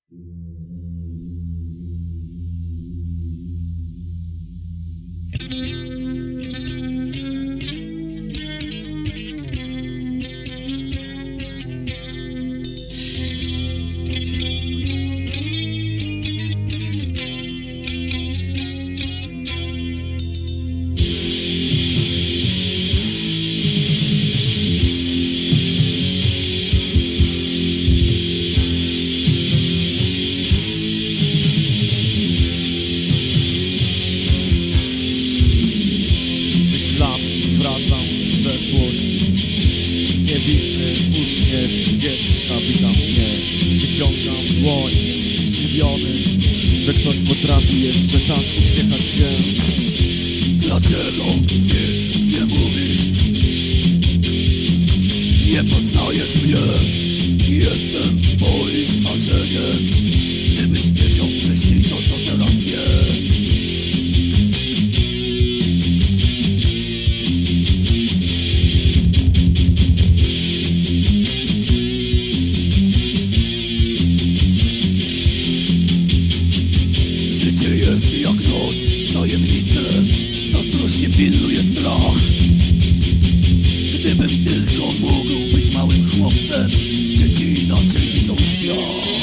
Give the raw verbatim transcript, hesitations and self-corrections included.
Wracam w przeszłość. Niewinny uśmiech dziecka wita mnie. Wyciągam dłoń, zdziwiony, że ktoś potrafi jeszcze tak uśmiechać się. Dlaczego nic nie mówisz? Nie poznajesz mnie. Jestem twoim marzeniem. Gdybyś wiedział wcześniej to, co teraz wiem. Życie jest jak noc, tajemnice, zazdrośnie pilnuje strach. Gdybym tylko mógł być małym chłopcem, dzieci inaczej widzą świat.